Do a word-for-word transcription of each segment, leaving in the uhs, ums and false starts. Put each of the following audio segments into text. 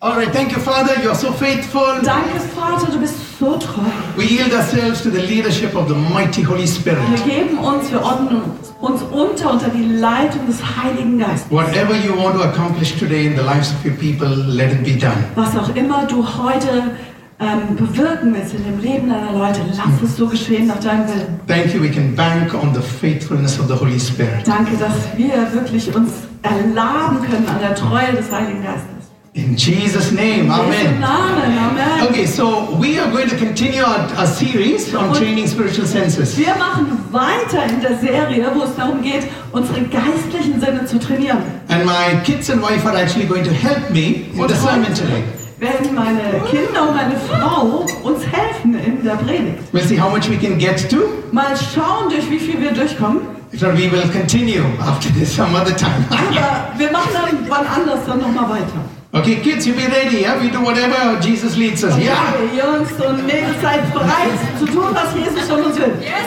All right, thank you, Father. You are so faithful. Danke, Vater, du bist so treu. We yield ourselves to the leadership of the mighty Holy Spirit. Wir geben uns, wir ordnen uns unter unter die Leitung des Heiligen Geistes. Whatever you want to accomplish today in the lives of your people, let it be done. Was auch immer du heute ähm, bewirken willst in dem Leben deiner Leute, lass es so geschehen nach deinem Willen. Thank you. We can bank on the faithfulness of the Holy Spirit. Danke, dass wir wirklich uns erlaben können an der Treue des Heiligen Geistes. In Jesus' name, Amen. Namen, Amen. Okay, so we are going to continue our, our series on training spiritual senses. Wir machen weiter in der Serie, wo es darum geht, unsere geistlichen Sinne zu trainieren. And my kids and wife are actually going to help me in the sermon today. Werden meine Kinder und meine Frau uns helfen in der Predigt. We'll see how much we can get to. Mal schauen, durch wie viel wir durchkommen. If not, we will continue after this some other time. Aber wir machen dann wann anders dann nochmal weiter. Okay, kids, you be ready, yeah? We do whatever Jesus leads us, Okay, yeah? Jungs und Mädels, seid bereit zu tun, was Jesus von uns will. Yes,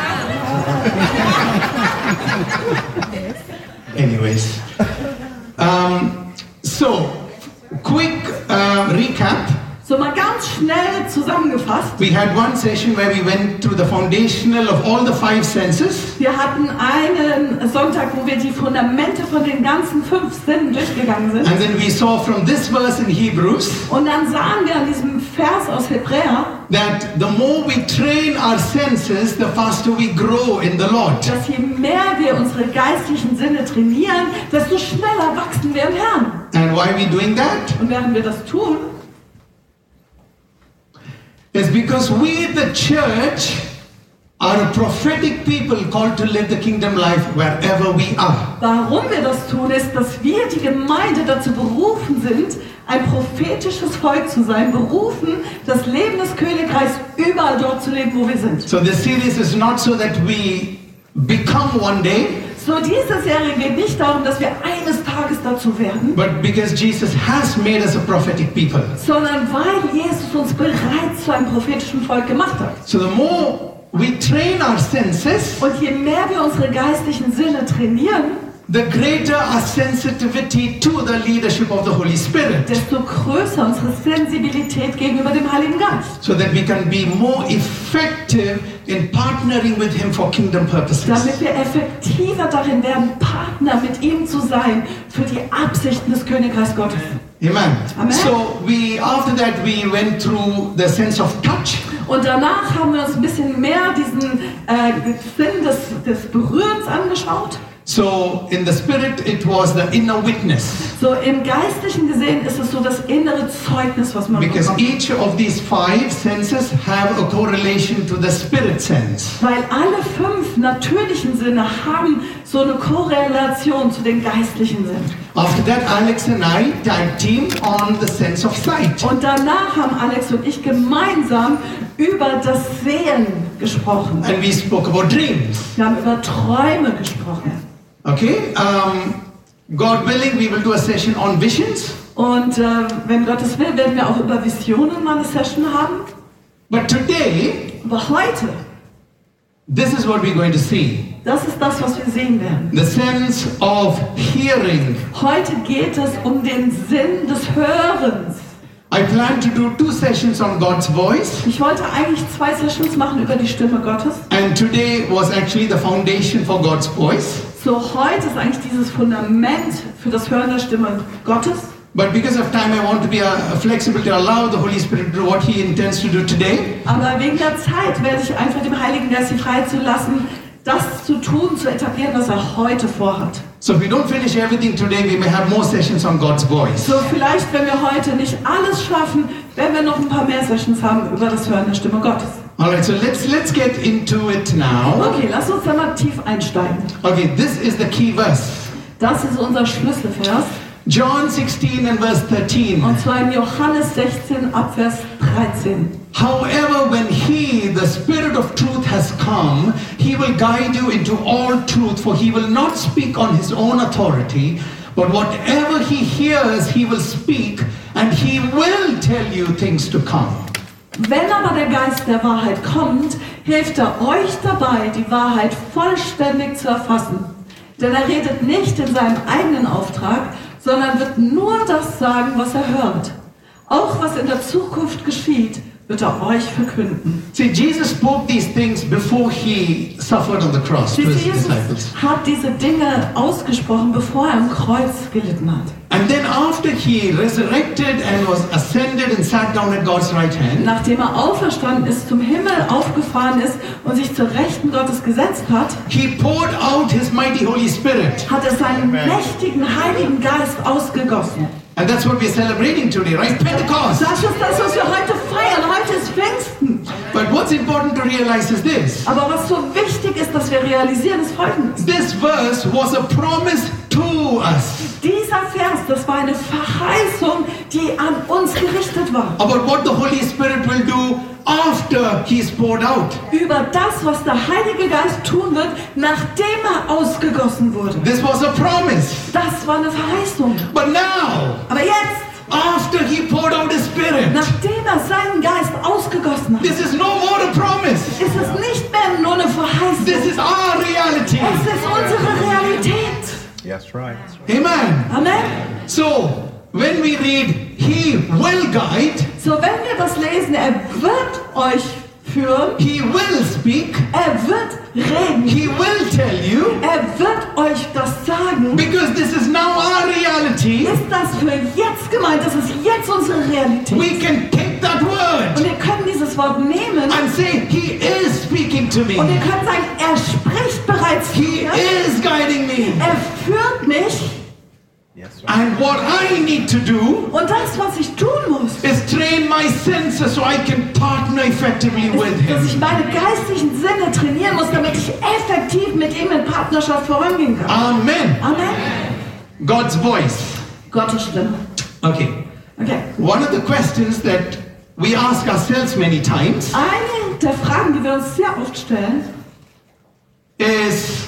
Dada. Anyways. Um, so, quick uh, recap. So mal ganz schnell zusammengefasst. We had one session where we went through the foundational of all the five senses. Wir hatten einen Sonntag, wo wir die Fundamente von den ganzen fünf Sinnen durchgegangen sind. And then we saw from this verse in Hebrews Und dann sahen wir an diesem Vers aus Hebräer, that the more we train our senses, the faster we grow in the Lord. dass je mehr wir unsere geistlichen Sinne trainieren, desto schneller wachsen wir im Herrn. And why are we doing that? Und während wir das tun, It's because we, the church, are a prophetic people called to live the kingdom life wherever we are. warum wir das tun, ist, dass wir, die Gemeinde, dazu berufen sind, ein prophetisches Volk zu sein, berufen, das Leben des Königreichs überall dort zu leben, wo wir sind. So this series is not so that we become one day, So, diese Serie geht nicht darum, dass wir eines Tages dazu werden, but because Jesus has made us a prophetic people. sondern weil Jesus uns bereits zu einem prophetischen Volk gemacht hat. So the more we train our senses, Und je mehr wir unsere geistlichen Sinne trainieren, the greater our sensitivity to the leadership of the Holy Spirit, desto größer unsere Sensibilität gegenüber dem Heiligen Geist. so that we can be more effective in partnering with Him for kingdom purposes. Damit wir effektiver darin werden, Partner mit ihm zu sein für die Absichten des Königreichs Gottes. Amen. Amen. So we, after that, we went through the sense of touch. Und danach haben wir uns ein bisschen mehr diesen äh, Sinn des, des Berührens angeschaut. So in the spirit, it was the inner witness. So im Geistlichen gesehen ist es so das innere Zeugnis, was man Because bekommt. each of these five senses have a correlation to the spirit sense. Weil alle fünf natürlichen Sinne haben so eine Korrelation zu den geistlichen Sinnen. After that, Alex and I tag team on the sense of sight. Und danach haben Alex und ich gemeinsam über das Sehen gesprochen. And we spoke about dreams. Wir haben über Träume gesprochen. Okay? Um, God willing, we will do a session on visions. Und äh, wenn Gottes will, werden wir auch über Visionen mal eine Session haben. But today, Aber heute, this is what we're going to see. das ist das, was wir sehen werden. The sense of hearing. Heute geht es um den Sinn des Hörens. I plan to do two sessions on God's voice. Ich wollte eigentlich zwei Sessions machen über die Stimme Gottes. And today was actually the foundation for God's voice. So heute ist eigentlich dieses Fundament für das Hören der Stimme Gottes. But because of time, I want to be uh, flexible to allow the Holy Spirit to do what He intends to do today. Aber wegen der Zeit werde ich einfach dem Heiligen Geist die Freiheit zu lassen, das zu tun, zu etablieren, was er heute vorhat. So if we don't finish everything today, we may have more sessions on God's voice. So vielleicht, wenn wir heute nicht alles schaffen, werden wir noch ein paar mehr Sessions haben über das Hören der Stimme Gottes. Alright, so let's let's get into it now. Okay, lass uns da mal tief einsteigen. Okay, this is the key verse. Das ist unser Schlüsselvers. John sixteen and verse thirteen. Und zwar in Johannes sechzehn, Abvers dreizehn. However, when He, the Spirit of truth, has come, He will guide you into all truth, for He will not speak on His own authority, but whatever He hears, He will speak, and He will tell you things to come. Wenn aber der Geist der Wahrheit kommt, hilft er euch dabei, die Wahrheit vollständig zu erfassen. Denn er redet nicht in seinem eigenen Auftrag, sondern wird nur das sagen, was er hört. Auch was in der Zukunft geschieht, wird er euch verkünden. See, Jesus spoke these things before he suffered on the cross to Siehst du, his Jesus disciples. hat diese Dinge ausgesprochen, bevor er am Kreuz gelitten hat. And then after he resurrected and was ascended and sat down at God's right hand, Nachdem er auferstanden ist, zum Himmel aufgefahren ist und sich zur Rechten Gottes gesetzt hat, he poured out his mighty Holy Spirit. hat er seinen mächtigen Heiligen Geist ausgegossen. And that's what we're celebrating today, right? Pentecost. Das ist das, was wir heute feiern. Heute ist Pfingsten. But what's important to realize is this. Aber was so wichtig ist, dass wir realisieren, ist Folgendes. This verse was a promise to us Dieser Vers, das war eine Verheißung, die an uns gerichtet war. about what the Holy Spirit will do after he's poured out. Über das, was der Heilige Geist tun wird, nachdem er ausgegossen wurde. This was a promise. Das war eine Verheißung. But now, Aber jetzt, after he poured out his Spirit, nachdem er seinen Geist ausgegossen hat, this is no more a promise. ist es nicht mehr nur eine Verheißung. This is our reality. Es ist unsere Realität. Yes, right. Amen. Amen. So, when we read, he will guide, So, wenn wir das lesen, er wird euch führen, he will speak, er wird reden, he will tell you, er wird euch das sagen, because this is now our reality, ist das für jetzt gemeint, das ist jetzt unsere Realität. we can take that Und word wir können dieses Wort nehmen and say, he is speaking to me. und wir können sagen, er spricht bereits zu He mir, is guiding me. er führt mich Yes, right. And what I need to do und das, was ich tun muss, is train my senses so I can partner effectively with ist, dass ich him. meine geistlichen Sinne trainieren muss, damit ich effektiv mit ihm in Partnerschaft vorangehen kann. Amen. Amen. God's voice. Gottes Stimme. Okay. Okay. One of the questions that we ask ourselves many times Eine der Fragen, die wir uns sehr oft stellen, is,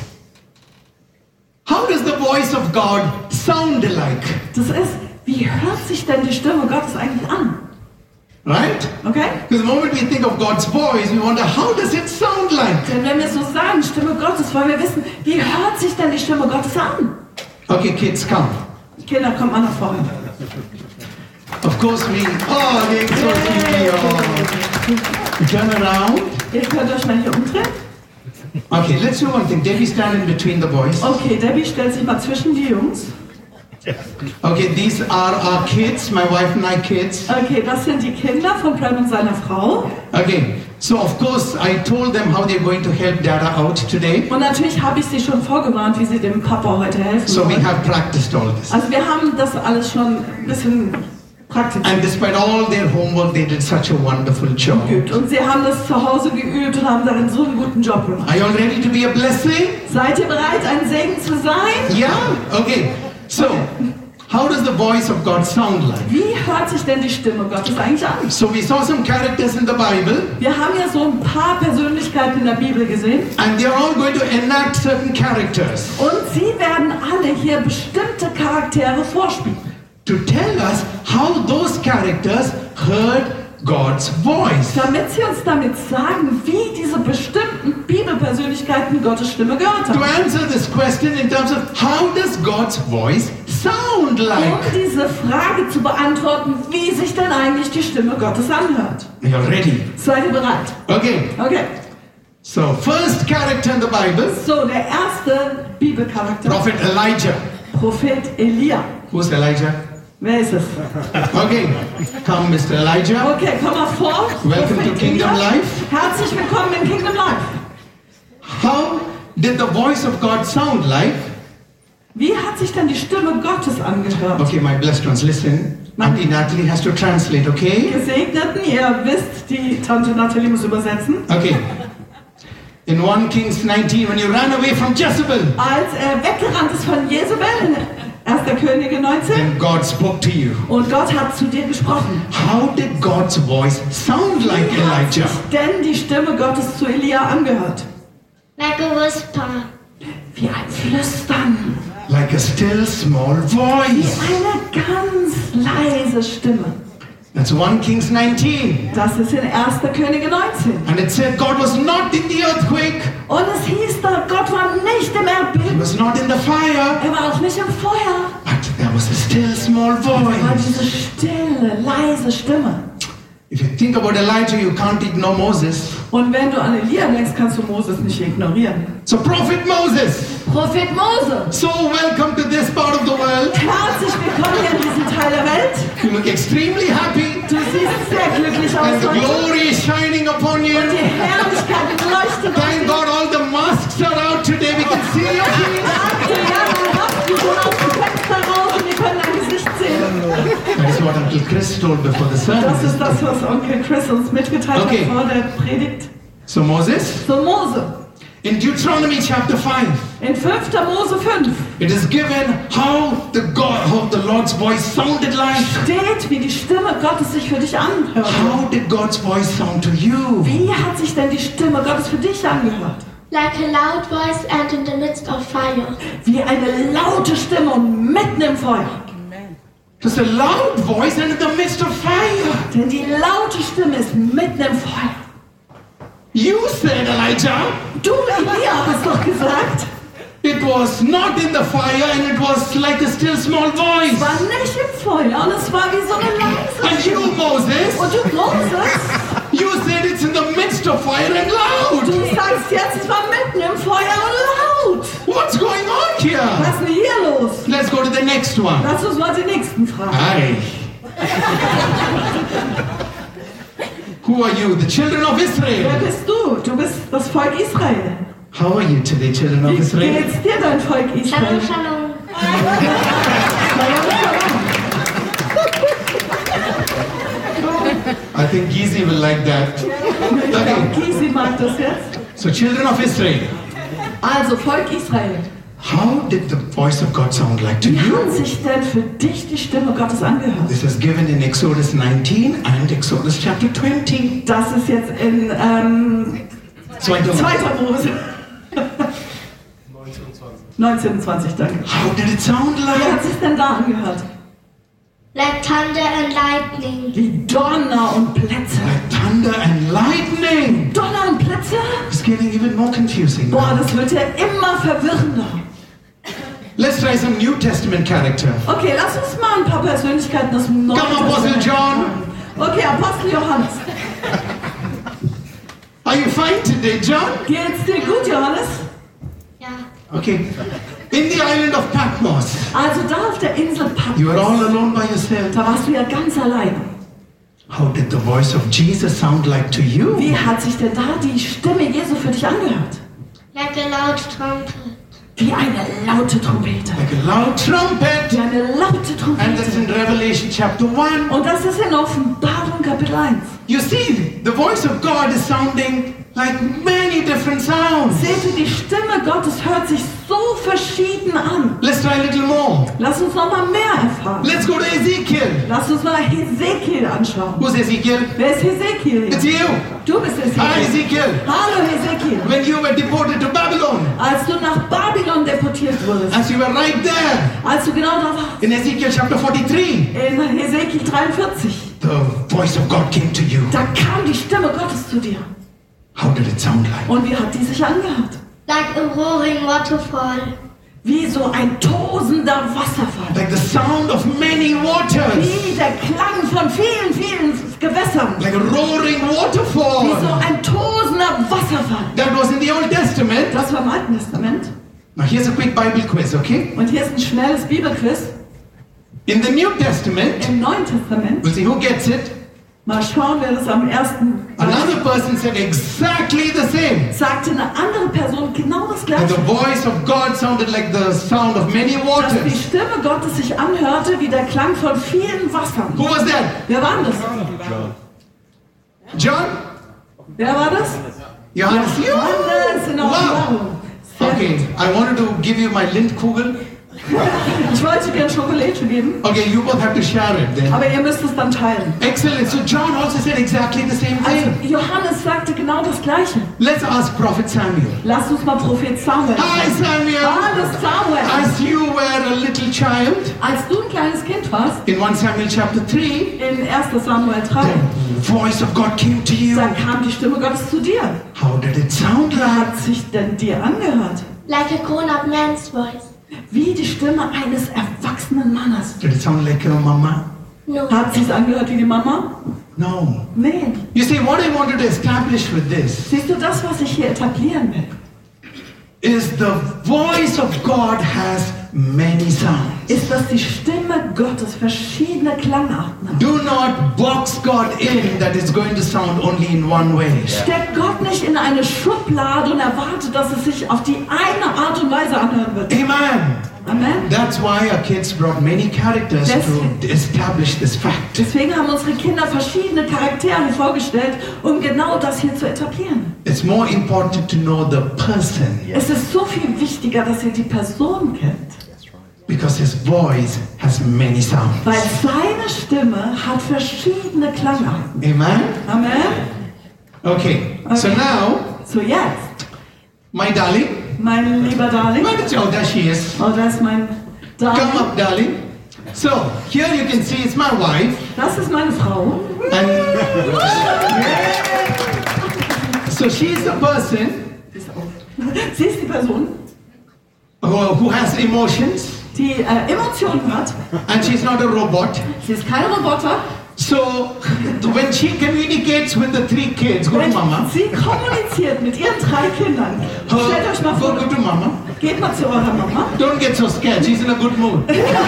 how does the voice of God sound like? das ist, wie hört sich denn die Stimme Gottes eigentlich an? Right? Okay? Because the moment we think of God's voice, we wonder, how does it sound like? Denn wenn wir so sagen, Stimme Gottes, wollen wir wissen, wie hört sich denn die Stimme Gottes an? Okay, kids, come. Kinder, kommt mal nach vorne. Of course we, oh, they oh. Turn around. Ihr könnt euch mal hier umdrehen. Okay, let's do one thing. Debbie, stand in between the boys. Okay, Debbie stellt sich mal zwischen die Jungs. Okay, these are our kids, my wife and I kids. Okay, das sind die Kinder von Prem und seiner Frau. Okay, so of course I told them how they're going to help Dada out today. Und natürlich habe ich sie schon vorgewarnt, wie sie dem Papa heute helfen So we wollen. have practiced all this. Also wir haben das alles schon ein bisschen praktisch And despite all their homework, they did such a wonderful job. geübt. Und sie haben das zu Hause geübt und haben darin so einen guten Job gemacht. Are you all ready to be a blessing? Seid ihr bereit, ein Segen zu sein? Yeah? Okay, so how does the voice of God sound like? Wie hört sich denn die Stimme Gottes eigentlich an? So we saw some characters in the Bible, Wir haben ja so ein paar Persönlichkeiten in der Bibel gesehen. and they're all going to enact certain characters Und sie werden alle hier bestimmte Charaktere vorspielen. to tell us how those characters heard God's voice. Damit sie uns damit sagen, wie diese bestimmten Bibelpersönlichkeiten Gottes Stimme gehört To haben. answer this question in terms of how does God's voice sound Um like? diese Frage zu beantworten, wie sich denn eigentlich die Stimme Gottes anhört. You're ready? Seid ihr bereit? Okay, Okay. so first character in the Bible, So, der erste Bibelcharakter, Prophet Elijah. Prophet Elia. Who's Elijah? Wer ist es? Okay, come Mister Elijah. Okay, komm mal vor. Welcome Prophet to Kingdom Elia. Life. Herzlich willkommen im Kingdom Life. How did the voice of God sound like? Wie hat sich denn die Stimme Gottes angehört? Okay, my blessed ones, listen. Auntie Natalie has to translate, okay? Gesegneten, ihr wisst, die Tante Natalie muss übersetzen. Okay. In First Kings nineteen, when you ran away from Jezebel, Als er weggerannt ist von Jezebel, in erster Könige neunzehn, then God spoke to you. und Gott hat zu dir gesprochen. How did God's voice sound like, Wie hat sich Elijah? denn die Stimme Gottes zu Elia angehört? Like a whisper. Wie ein Flüstern. Like a still small Wie voice. eine ganz leise Stimme. That's First Kings nineteen. Das ist in erster Könige neunzehn. And it said God was not in the earthquake. Und es hieß da, Gott war nicht im He Erdbeben. was not in the fire. Er war auch nicht im Feuer. But there was a still small Es war voice. diese stille, leise Moses Stimme. If you think about Elijah, you can't ignore Moses. Und wenn du an Elia denkst, kannst du Moses nicht ignorieren. So Prophet Moses, Prophet Mose, so welcome to this part of the world. herzlich willkommen hier in diesem Teil der Welt. You look extremely happy Du siehst sehr glücklich aus and the heute. glory is shining upon you. Und die Herrlichkeit leuchtet auf Thank dich. God all the masks are out today. We can see your face. Danke, ja, du hast die schon aus dem Fenster raus und wir können dein Gesicht sehen. That is what Uncle Chris told before the Das sermon. ist das, was Onkel Chris uns mitgeteilt Okay. hat vor der Predigt. So Moses, So Mose, in Deuteronomy chapter five, in fünfter Mose fünf it is given how the God, how the Lord's voice sounded like. steht, wie die Stimme Gottes sich für dich anhört. How did God's voice sound to you? Wie hat sich denn die Stimme Gottes für dich angehört? Like a loud voice and in the midst of fire. Wie eine laute Stimme und mitten im Feuer. Just a loud voice and in the midst of fire. Denn die laute Stimme ist mitten im Feuer. You said, Elijah, Du, Elia, hast doch gesagt, it was not in the fire and it was like a still small es voice. war nicht im Feuer und es war wie so eine leise And you, Stimme. Moses, Und du, Moses, you said it's in the midst of fire and loud. du sagst jetzt, es war mitten im Feuer und laut. What's going on here? Was ist denn hier los? Let's go to the next one. Lass uns mal den nächsten fragen. Hi. Who are you? The children of Wer Israel. bist du? Du bist das Volk Israel. How are you today, children of Wie Israel? geht's dir, dein Volk Israel? Shalom, shalom. I think Gizi will like that. Okay. Kisi mag das jetzt. So, children of Israel, Also, Volk Israel. how did the voice of God sound like to Wie hat you? sich denn für dich die Stimme Gottes angehört? This is given in Exodus nineteen and Exodus chapter twenty. Das ist jetzt in ähm, Zweiter zweiter Mose. neunzehn und zwanzig, danke. How did it sound Wie like? hat sich denn da angehört? Like thunder and lightning. Wie Donner und Blitze. Like thunder and lightning. Donner und Blitze? It's getting even more confusing Boah, now. das wird ja immer verwirrender. Let's try some New Testament character. Okay, lass uns mal ein paar Persönlichkeiten aus dem Neuen Come, Apostle Testament John. fragen. Okay, Apostel Johannes. Are you fine today, John? Geht's dir gut, Johannes? Ja. Okay. In the island of Patmos, Also da auf der Insel you were Patmos, all alone by yourself. da warst du ja ganz alleine. How did the voice of Jesus sound like to you? Wie hat sich denn da die Stimme Jesu für dich angehört? Like a loud trumpet. Wie eine laute Trompete. Like a loud Wie trumpet. eine laute And that's in Trompete. Revelation chapter one. Und das ist in Offenbarung Kapitel eins. You see, the voice of God is sounding like many different sounds. Seht ihr, die Stimme Gottes hört sich so verschieden an. Let's try a little more. Lass uns noch mal mehr erfahren. Let's go to Ezekiel. Lass uns mal Hesekiel anschauen. Who's Ezekiel? Wer ist Hesekiel It's hier? you. Du bist Hi, Hesekiel. Ezekiel. Hallo Hesekiel. When you were deported to Babylon, Als du nach Babylon deportiert wurdest, as you were right there als du genau da warst, in Ezekiel chapter forty-three, in Hesekiel dreiundvierzig, the voice of God came to you. da kam die Stimme Gottes zu dir. How did it sound like? Und wie hat die sich angehört? Like a roaring waterfall. Wie so ein tosender Wasserfall. Like the sound of many waters. Wie der Klang von vielen, vielen Gewässern. Like a roaring Wie so waterfall. ein tosender Wasserfall. That was in the Old Testament. Das war im Alten Testament. Now here's a quick Bible quiz, okay? Und hier ist ein schnelles Bibelquiz. In the New Testament, Im Neuen Testament. we'll see who gets it. Mal schauen, wer das am ersten Another person said exactly the same. sagte eine andere Person genau das And the Gleiche. voice of God sounded like the sound of many Dass die waters. Stimme Gottes sich anhörte wie der Klang von vielen Wassern. Who was that? Wer war das? John? Wer war das? Johannes? You? Johannes in der Wow. Offenbarung. Sehr Okay, I wanted to give you my Lindkugel. Ich wollte dir ein Schokolade geben, Okay, you both have to share it then. aber ihr müsst es dann teilen. Excellent. So John also said exactly the same Also thing. Johannes sagte genau das Gleiche. Let's ask Prophet Samuel. Lasst uns mal Prophet Samuel Hi fragen. Samuel. Hallo Samuel. As you were a little child, Als du ein kleines Kind warst, in First Samuel chapter three, in erster Samuel drei, the voice of God came to you. da kam die Stimme Gottes zu dir. How did it sound Wie like? hat sich denn dir angehört? Like a grown-up man's voice. Wie die Stimme eines erwachsenen Mannes. Did it sound like your mama? No. Hat sich's angehört wie die Mama? No. Nee. You see, what I wanted to establish with this Siehst du, das, was ich hier etablieren will, is the voice of God has many sounds. ist, dass die Stimme Gottes verschiedene Klangarten hat. Do not box God in that it's going to sound only in one way. Steck Gott nicht in eine Schublade und erwarte, dass es sich auf die eine Art und Weise anhören wird. Amen. Amen. That's why our kids brought many characters to establish this fact. Deswegen haben unsere Kinder verschiedene Charaktere vorgestellt, um genau das hier zu etablieren. It's more important to know the person Es ist so viel wichtiger, dass ihr die Person kennt, because his voice has many sounds. weil seine Stimme hat verschiedene Klangarten. Amen. Amen. Okay. So Okay. now, So jetzt, my darling, mein lieber Darling, where did you- oh, there she is. oh, das ist mein Come Darling, up, darling. So here you can see it's my wife, das ist meine Frau. and so she's the person Sie ist die Person, who, who has emotions, die äh, Emotionen hat. and she's not a robot. Sie ist kein Roboter. So when she communicates with the three kids, go to Wenn mama. sie kommuniziert mit ihren drei Kindern, Her- stellt euch mal go, vor, go to mama. geht mal zu eurer Mama. Don't get so scared. She's in a good mood.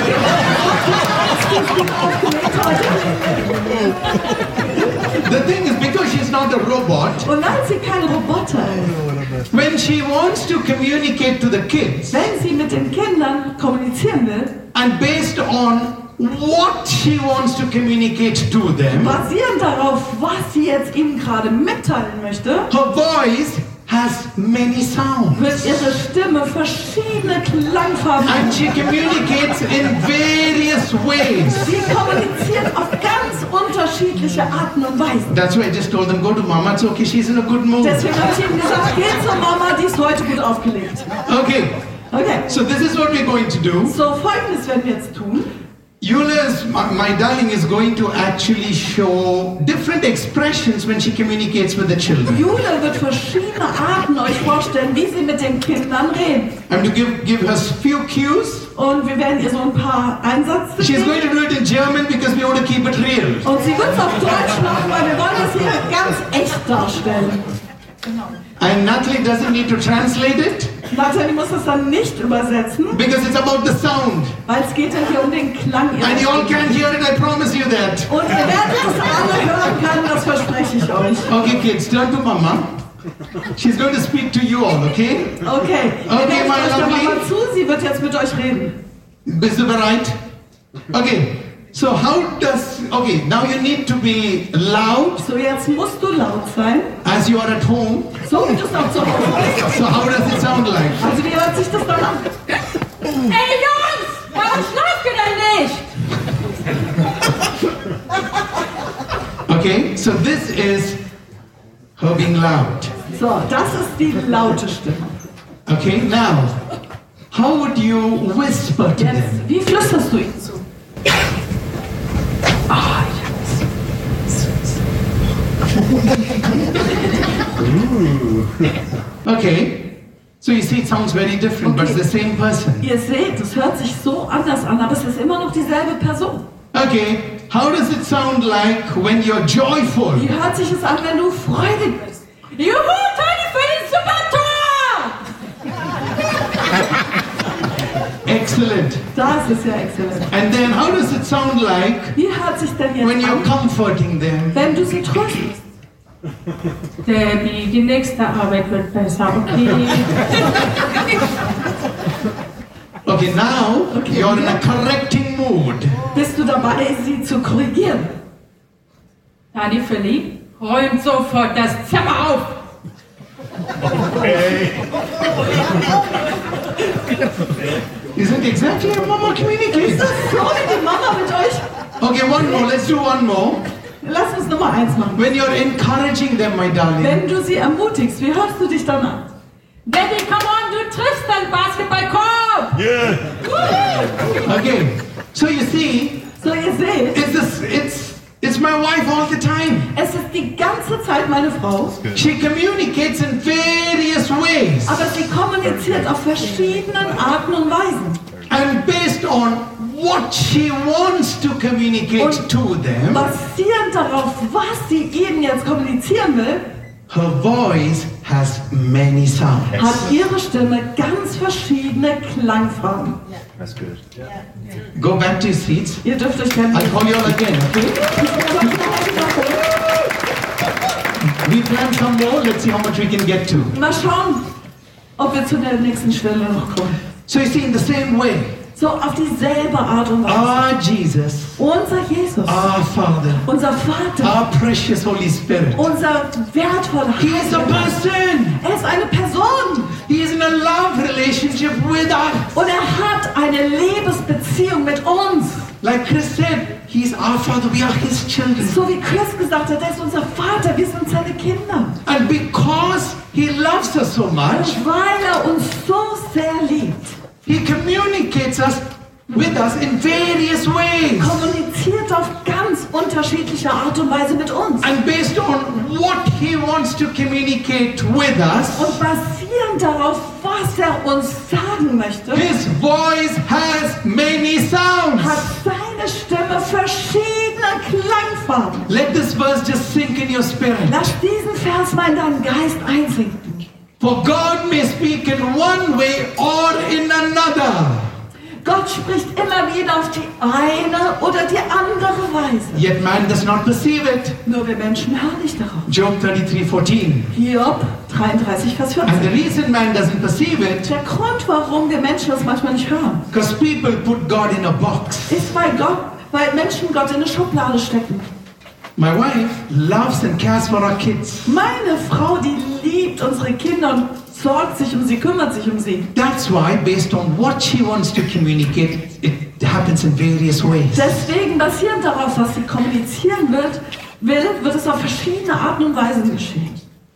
The thing is, because she's not a robot, Und weil sie kein Roboter ist, when she wants to communicate to the kids, wenn sie mit den Kindern kommunizieren will, and based on what she wants to communicate to them, basierend darauf, was sie jetzt ihnen gerade mitteilen möchte, her voice has many sounds. wird ihre Stimme verschiedene Klangfarben And haben. she communicates in various ways. Sie kommuniziert auf ganz unterschiedliche Arten und Weisen. That's why I just told them, go to mama. It's okay, she's in a good mood. Deswegen habe ich ihnen gesagt, geht zur Mama, die ist heute gut aufgelegt. Okay, Okay, so this is what we're going to do. so folgendes werden wir jetzt tun. Eula's, my, my darling, is going to actually show different expressions when she communicates with the children. Jule wird verschiedene Arten euch vorstellen, wie sie mit den Kindern reden. I'm to give, give her few cues. Und wir werden ihr so ein paar Einsätze She's geben. going to do it in German because we want to keep it real. Und sie wird es auf Deutsch machen, weil wir wollen das hier ganz echt darstellen. And Natalie doesn't need to translate it Natalie muss das dann nicht übersetzen, because it's about the sound. weil es geht ja hier um den Klang ihrer And you all Stimme. can hear it, I promise you that. Und ihr werdet es alle hören können, das verspreche ich euch. Okay, kids, turn to Mama. She's going to speak to you all, okay? Okay, ihr Okay, werdet my euch da lovely. mal zu, sie wird jetzt mit euch reden. Bist du bereit? Okay, so how does, okay, now you need to be loud So, jetzt musst du laut sein, as you are at home. so wie du es auch zu Hause bist. So how does it sound like? Also wie hört sich das dann an? Ey Jungs, warum schlaft ihr denn nicht? Okay, so this is her being loud. So, das ist die laute Stimme. Okay, now, how would you whisper to Jetzt, them? wie flüsterst du ihm zu? Ah, Okay, so you see it sounds very different, but it's the same person. Ihr seht, es hört sich so anders an, aber es ist immer noch dieselbe Person. Okay, how does it sound like when you're joyful? Wie hört sich es an, wenn du freudig bist? Juhu, Toni für den Supertor! Excellent. Das ist ja exzellent. And then how does it sound like Wie hört sich denn when jetzt you're an, comforting them? wenn du sie tröstest? Debbie, die nächste Arbeit wird besser, okay? Okay, now Okay. you're in a correcting mood. Bist du dabei, sie zu korrigieren? Tani verliebt, räumt sofort das Zimmer auf! Isn't exactly how Mama communicates? So wie die Mama mit euch. Okay, one more. Let's do one more. Lass uns Nummer eins machen. When you're encouraging them, my darling. Wenn du sie ermutigst, wie hörst du dich dann an? Debbie, come on, du triffst deinen Basketballkorb! Okay, so you see, So, ihr seht, it's this, it's it's my wife all the time. es ist die ganze Zeit meine Frau, She communicates in various ways, aber sie kommuniziert auf verschiedenen Arten und Weisen. and based on what she wants to communicate Und to them, basierend darauf, was sie ihnen jetzt kommunizieren will, her voice has many sounds. hat ihre Stimme ganz verschiedene Klangfarben. That's good. Go back to your seats. Ihr dürft euch gerne... I'll call you all again, okay? We plan some more. Let's see how much we can get to. Mal schauen, ob wir zu der nächsten Stelle noch kommen. So you see, in the same way, So auf dieselbe Art und Weise. our Jesus, Unser Jesus, our Father, unser Vater, our precious Holy Spirit, unser wertvoller He is a Heiliger Geist. person. Er ist eine Person He is in a love relationship with us. und er hat eine Liebesbeziehung mit uns. Like Chris said, He is our Father, we are His children. So wie Chris gesagt hat, er ist unser Vater, wir sind seine Kinder. And because He loves us so much, Und weil er uns so sehr liebt, He communicates us with us in various ways. kommuniziert auf ganz unterschiedliche Art und Weise mit uns. And based on what He wants to communicate with us, Und basierend darauf, was er uns sagen möchte, His voice has many hat sounds. seine Stimme verschiedene Klangfarben. Let this verse just sink in your spirit. Lass diesen Vers mal in deinen Geist einsinken. For God may speak in one way or in another. Gott spricht immer wieder auf die eine oder die andere Weise. Yet man does not perceive it. Nur wir Menschen hören nicht darauf. Job thirty-three fourteen. Hiob dreiunddreißig, Vers And the vierzehn. reason man doesn't perceive it, Der Grund, warum wir Menschen das manchmal nicht hören, because people put God in a box. ist, weil Gott, weil Menschen Gott in eine Schublade stecken. My wife loves and cares for our kids. Meine Frau, die liebt unsere Kinder und sorgt sich um sie, kümmert sich um sie. That's why, based on what she wants to communicate, it happens in various ways. Deswegen, basierend darauf, was sie kommunizieren wird, will, wird es auf verschiedene Arten und Weisen geschehen.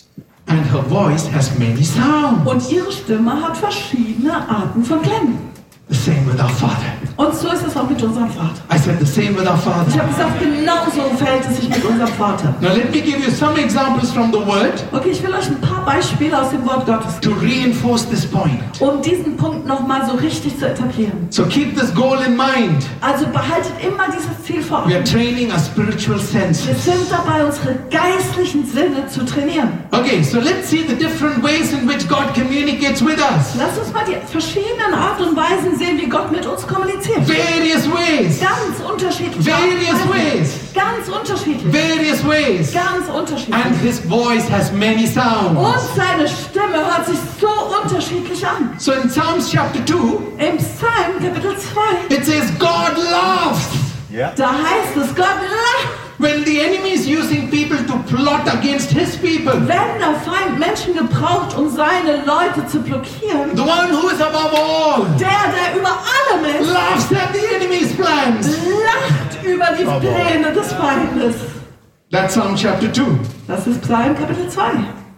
And her voice has many sounds. Und ihre Stimme hat verschiedene Arten von Klängen. The same with our Father. Und so ist es auch mit unserem Vater. I said the same with our Ich Father. habe gesagt, genauso verhält es sich mit unserem Vater. Now let me give you some examples from the Word Okay, ich will euch ein paar Beispiele aus dem Wort Gottes to reinforce this point. geben, um diesen Punkt nochmal so richtig zu etablieren. So keep this goal in mind. Also behaltet immer dieses Ziel vor We are Augen. training our spiritual Wir senses. sind dabei, unsere geistlichen Sinne zu trainieren. Okay, so let's see the different ways in which God communicates with us. Lasst uns mal die verschiedenen Arten und Weisen sehen, wie Gott mit uns kommuniziert. Various ways. Ganz unterschiedliche Arten und Various Weisen. ways. Ganz unterschiedlich. Various ways. Ganz unterschiedlich. And His voice has many Und sounds. seine Stimme hört sich so unterschiedlich an. So in Psalms chapter two, Im Psalm Kapitel zwei, it says God laughs Yeah. da heißt es, Gott lacht, when the enemy is using people to plot against His people. wenn der Feind Menschen gebraucht, um seine Leute zu blockieren. The one who is above all Der, der über allem ist, laughs at the enemy's plans. lacht über die Aber- Pläne des Feindes. That's Psalm chapter two. Das ist Psalm Kapitel zwei.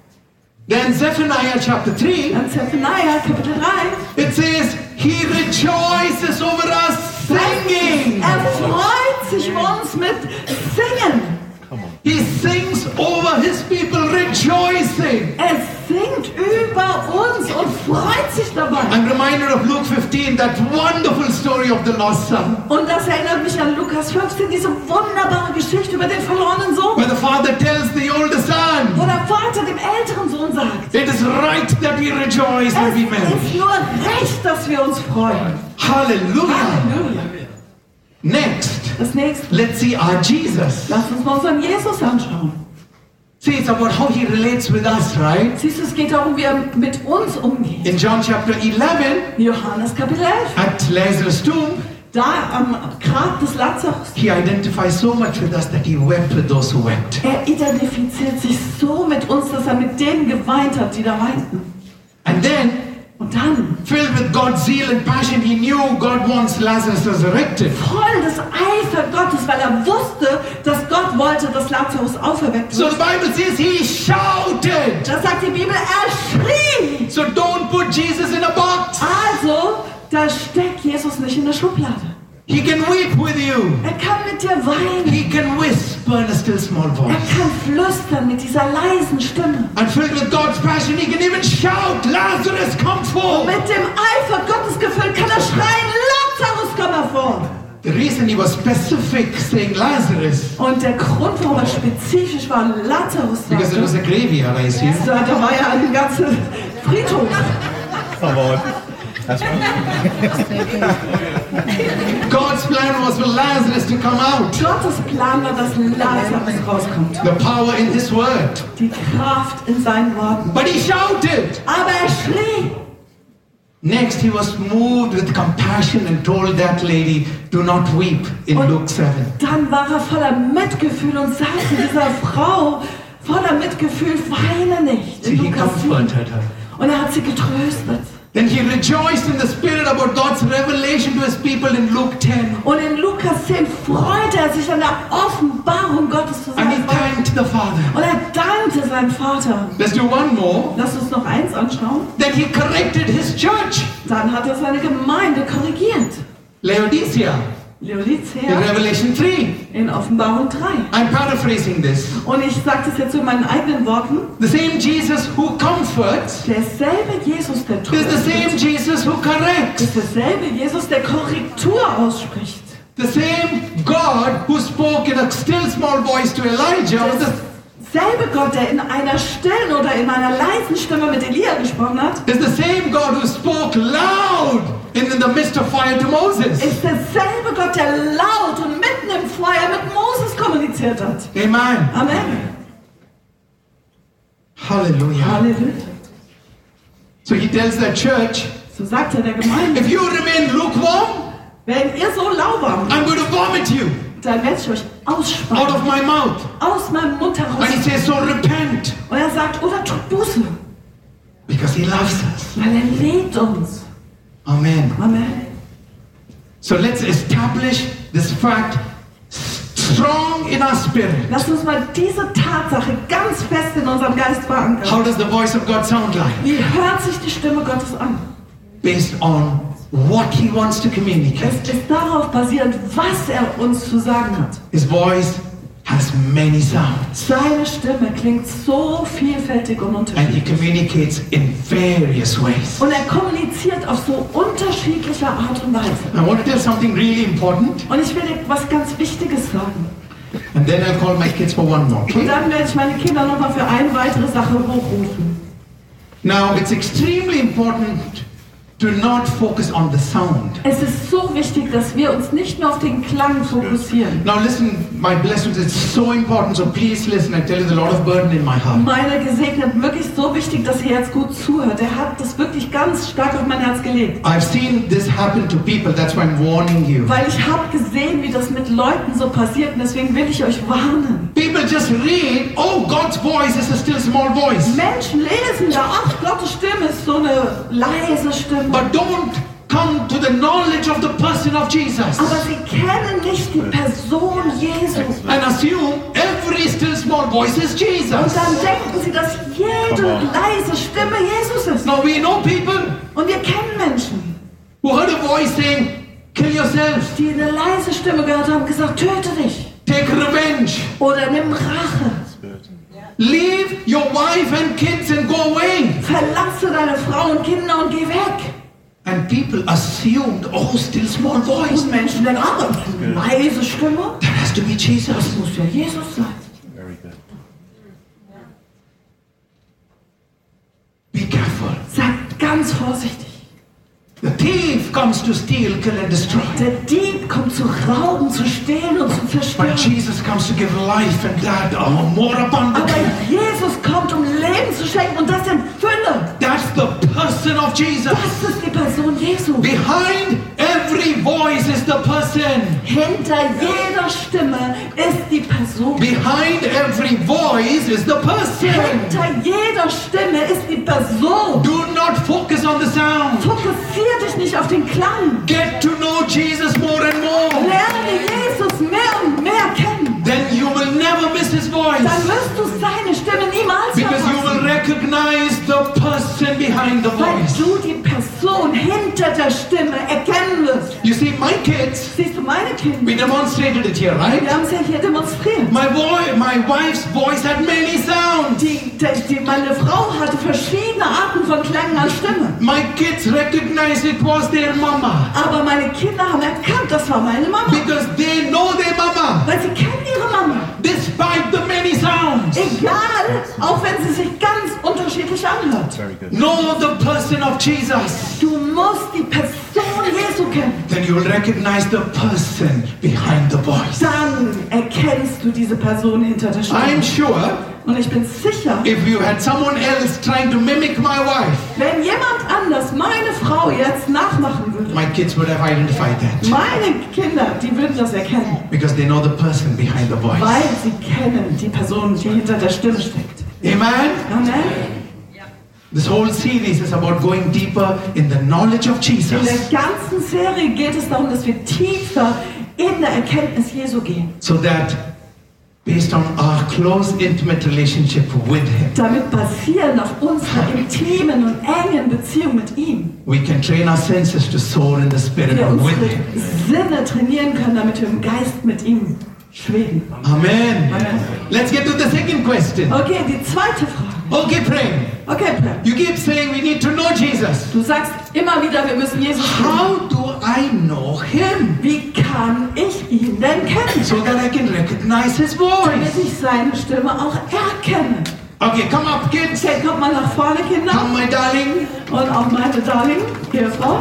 Then Zephaniah chapter three, Dann Zephaniah Kapitel drei. it says He rejoices over us singing. Er freut sich über uns mit Singen. He sings over His people rejoicing. Er singt über uns und freut sich dabei. I'm reminded of Luke fifteen, that wonderful story of the lost son. Und das erinnert mich an Lukas fünfzehn, diese wunderbare Geschichte über den verlorenen Sohn. Where the father tells the older Wo son, der Vater dem älteren Sohn sagt, it is right that we rejoice es and be merry. ist nur recht, dass wir uns freuen. Hallelujah. Halleluja. Next, Das nächste. let's see our Jesus. Lass uns mal unseren Jesus anschauen. See, it's about how He relates with us, right? Siehst du, es geht darum, wie er mit uns umgeht. In John chapter eleven, Johannes Kapitel elf. at Lazarus' tomb, Da am Grab des Lazarus. He identifies so much with us that He wept with those who wept. Er identifiziert sich so mit uns, dass er mit denen geweint hat, die da weinten. And then, Und dann, filled with God's zeal and passion, He knew God wants Lazarus resurrected. voll des Eifer Gottes, weil er wusste, dass Gott wollte, dass Lazarus auferweckt So wird. the Bible says He shouted. Da sagt die Bibel, er schrie. So don't put Jesus in a box. Also, da steckt Jesus nicht in der Schublade. He can weep with you. Er kann mit dir weinen. He can whisper in a still small Er voice. kann flüstern mit dieser leisen Stimme. And filled with God's passion, He can even shout, Lazarus, come forth. Mit dem Eifer Gottes gefüllt kann er schreien, Lazarus, komm hervor. The reason he was specific saying Lazarus, Und der Grund, warum er spezifisch war, Lazarus because it was sagte, a graveyard, I assume. so, da war ja ein ganzer Friedhof. Come on. That's right. God's plan was for Lazarus to come out. Gottes Plan war, dass Lazarus rauskommt. The power in his word. Die Kraft in seinen Worten. But he shouted. Aber er schrie. Next, he was moved with compassion and told that lady, do not weep in Und Luke seven. Dann war er voller Mitgefühl und sagte dieser Frau voller Mitgefühl, weine nicht. See, In he Lukas sieben. comforted her. Und er hat sie getröstet. Then he rejoiced in the Spirit about God's revelation to his people in Luke ten. Und in Lukas zehn freute er sich an der Offenbarung Gottes zu And he seinem Volk. thanked the Father. Und er dankte seinem Vater. Let's do one more. Lass uns noch eins anschauen. Then he corrected his church, Dann hat er seine Gemeinde korrigiert. Laodicea, in Laodicea Revelation three. in Offenbarung drei. I'm paraphrasing this. Und ich sage das jetzt so in meinen eigenen Worten. The same Jesus who comforts Derselbe Jesus, der is the same tröstet, Jesus who corrects. ist derselbe Jesus, der Korrektur ausspricht. The same God who spoke in a still small voice to Elijah was the, Derselbe Gott, der in einer stillen oder in einer leisen Stimme mit Elia gesprochen hat, is the same God who spoke loud in the midst of fire to Moses. ist derselbe Gott, der laut und mitten im Feuer mit Moses kommuniziert hat. Amen. Amen. Hallelujah. Halleluja. So he tells the church, So sagt er der Gemeinde, if you remain lukewarm, wenn ihr so lauwarm I'm going to vomit you dann werde ich euch out ausspeien. of my mouth. Aus meinem Mund heraus. And he says, so repent, Und er sagt, oder tut Buße, because he loves us. weil er liebt uns. Amen. Amen. So let's establish this fact strong in our spirit. Lass uns mal diese Tatsache ganz fest in unserem Geist verankern. How does the voice of God sound like? Wie hört sich die Stimme Gottes an? Based on what he wants to communicate. Es ist darauf basierend, was er uns zu sagen hat. His voice has many sounds, Seine Stimme klingt so vielfältig und and he unterschiedlich. communicates in various ways. Und er kommuniziert auf so unterschiedliche Art und Weise. I want to tell something really important, Und ich will dir was ganz Wichtiges sagen. and then I'll call my kids for one more. Und Okay? dann werde ich meine Kinder nochmal für eine weitere Sache hochrufen. Now, it's extremely important to not focus on the sound. Es ist so wichtig, dass wir uns nicht nur auf den Klang fokussieren. Now, listen, my blessings, it's so important, so please listen. I tell you, there's a lot of burden in my heart. Meine Gesegnet, wirklich so wichtig, dass ihr jetzt gut zuhört. Er hat das wirklich ganz stark auf mein Herz gelegt. I've seen this happen to people, that's why I'm warning you. Weil ich habe gesehen, wie das mit Leuten so passiert und deswegen will ich euch warnen. People just read, oh, God's voice is a still small voice. Menschen lesen da, ach, Gottes Stimme ist so eine leise Stimme. But don't come to the knowledge of the person of Jesus Aber sie kennen nicht die Person Jesu. and assume every still small voice is Und Jesus. dann denken sie, dass jede leise Stimme Jesus ist. Now we know people Und wir kennen Menschen, who heard a voice saying, kill yourself, die eine leise Stimme gehört haben, gesagt, töte dich. take revenge, Oder nimm Rache. leave your wife and kids and go away. Verlasse deine Frau und Kinder und geh weg. And people assumed, oh, still small voice, Und Menschen denken, ah, eine leise Stimme, that has to be Jesus. das muss ja Jesus sein. Very good. Be careful. Seid ganz vorsichtig. The thief comes to steal, kill and destroy. Der Dieb kommt zu rauben, zu stehlen und zu But zerstören. Jesus comes to give life and that oh, more abundantly. Aber Jesus kommt, um Leben zu schenken und das in Fülle. That's the person of Jesus. Das ist die Person Jesu. Behind every voice is the person. Hinter jeder Stimme ist die Person. Behind every voice is the person. Hinter jeder Stimme ist die Person. Do not focus on the sound. Fokussier dich nicht auf den Klang. Get to know Jesus more and more. Lerne Jesus mehr und mehr kennen. Then you will never miss his voice. Dann wirst du seine Stimme niemals Because you will verpassen. recognize the person behind the Weil voice. du die Person hinter der Stimme erkennen wirst. You see, my kids, Siehst du, meine We Kinder. demonstrated it here, right? Wir haben es ja hier demonstriert. My boy, my wife's voice had many sounds. Die, die, die, meine Frau hatte verschiedene Arten von Klängen an Stimme. My kids recognized it was their mama Aber meine Kinder haben erkannt, das war meine Mama. because they know their mama Weil sie kennen ihre Mama. despite the many sounds. Egal, auch wenn sie sich ganz unterschiedlich anhört. Very good. Know the person of Jesus. Du musst die Person Jesu kennen. Then you will recognize the person behind the voice. Dann erkennst du diese Person hinter der I'm Stimme. sure Und ich bin sicher, if you had someone else trying to mimic my wife, wenn jemand anders meine Frau jetzt nachmachen würde, my kids would have identified that meine Kinder, die würden das erkennen. because they know the person behind the voice. Weil sie kennen die Person, die hinter der Stimme steckt. Amen. Amen. This whole series is about going deeper in the knowledge of In Jesus der ganzen Serie geht es darum, dass wir tiefer in der Erkenntnis Jesu gehen. so that based on our close intimate relationship with him, Damit basierend auf unserer intimen und engen Beziehung mit ihm, we can train our senses to soar in the spirit wir with unsere him. Sinne trainieren können, damit wir im Geist mit ihm schweben. Amen. Amen. Let's get to the second question. Okay, die zweite Frage. Okay, praying. Okay, Prem. You keep saying we need to know Jesus. Du sagst immer wieder, wir müssen Jesus kennen. How do I know him Wie kann ich ihn denn kennen? so that I can recognize his Damit voice? ich seine Stimme auch erkenne. Okay, come up, kids. Okay, kommt mal nach vorne, Kinder. Come, my darling. Und auch meine Darling, Ehefrau.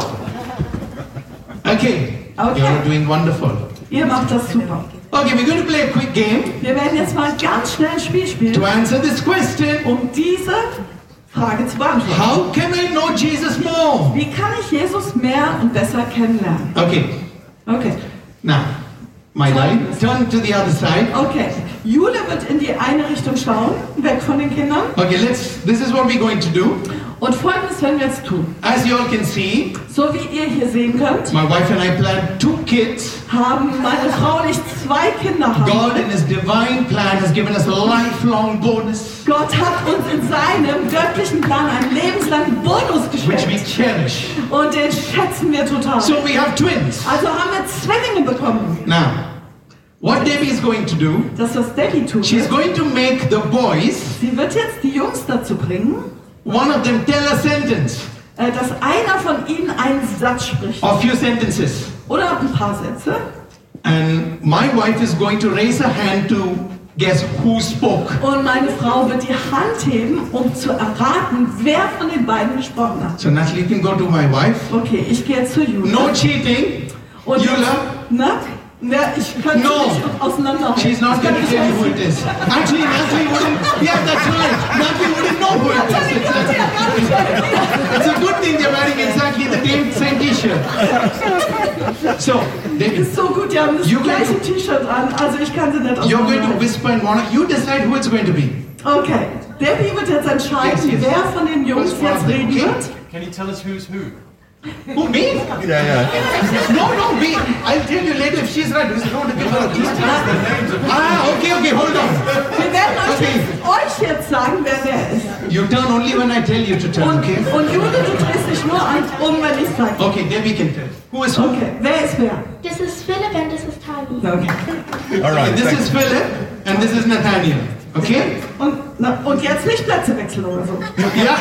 Okay. Okay. You're doing wonderful. Ihr macht das super. Okay, we're going to play a quick game Wir werden jetzt mal ganz schnell ein Spiel to spielen, answer this question. um diese Frage zu beantworten. How can I know Jesus more? Wie kann ich Jesus mehr und besser kennenlernen? Okay. Okay. Now, my darling, turn to the other side. Okay. Jule wird in die eine Richtung schauen, weg von den Kindern. Okay, let's. This is what we're going to do. Und Folgendes werden wir jetzt tun. As you all can see, So wie ihr hier sehen könnt, my wife and I planned two kids. haben meine Frau und ich zwei Kinder. Haben. God in His divine plan has given us a lifelong bonus, Gott hat uns in seinem göttlichen Plan einen lebenslangen Bonus which we geschenkt. cherish. Und den schätzen wir total. So we have twins. Also haben wir Zwillinge bekommen. Now, what Debbie is going to do, Das, was Debbie tut, she's going to make the boys, sie wird jetzt die Jungs dazu bringen, one of them tell a sentence äh, dass einer von ihnen einen Satz spricht. or few sentences. Oder ein paar Sätze. And my wife is going to raise her hand to guess who spoke. Und meine Frau wird die Hand heben, um zu erraten, wer von den beiden gesprochen hat. So Natalie, you can go to my wife. Okay, ich gehe jetzt zu Jule. No cheating. Und jetzt, Jula, ne? Ja, ich kann No. sie nicht auseinanderhalten. she's not Ich kann going to nicht tell you who it helfen. is. Actually, Natalie wouldn't. Yeah, that's right. Natalie wouldn't know who it is. It's a, it's a good thing they're wearing exactly the same, same T-shirt. So, David, Ist so gut, die haben das You gleiche can- T-Shirt an, also ich kann sie nicht you're going to auseinanderhalten. whisper and wanna. You decide who it's going to be. Okay, Debbie wird jetzt entscheiden, Yes, yes. wer von den Jungs First one, jetzt reden okay? wird. Can you tell us who's who? Who, me? Yeah, yeah. No, no, me. I'll tell you later if she's right. Because I don't want to give her a clue. Ah, okay, okay, hold on. Wir werden euch, Okay. jetzt, euch jetzt sagen, wer wer ist. You turn only when I tell you to turn, Und, okay? und Jule, du drehst dich nur an, um, wenn ich sage. Okay, Debbie can tell. Who is who? Okay, wer ist wer? This is Philip and this is Tali. Okay. All right. This thank is Philip and this is Nathaniel. Okay? Und, na, und jetzt nicht Plätze wechseln oder so. Yeah?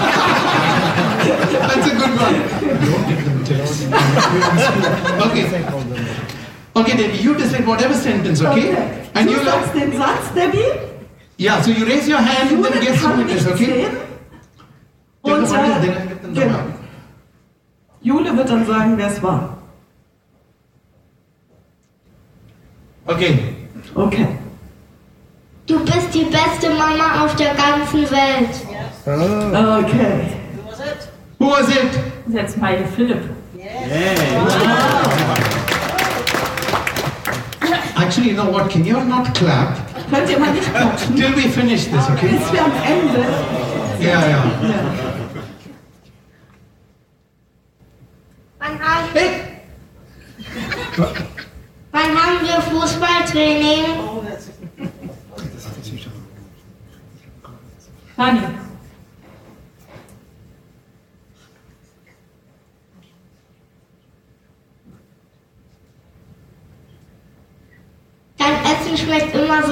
That's a good one. Don't give them tips. Okay. Okay, Debbie, you decide whatever sentence, okay? And Du you sagst den Satz, Debbie. yeah, so you raise your hand and Jule then guess who kann it is, nicht okay? sehen. Und Und, äh, genau. Jule wird dann sagen, wer es war. Okay. Okay. Du bist die beste Mama auf der ganzen Welt. Okay. Who was it? Jetzt meine Philipp. Actually, you know what? Can you all not clap Könnt ihr mal nicht klatschen? till we finish this, okay? Bis wir am Ende. Yeah, yeah. Ja. Wann haben, Hey! wann haben wir Fußballtraining? Tani.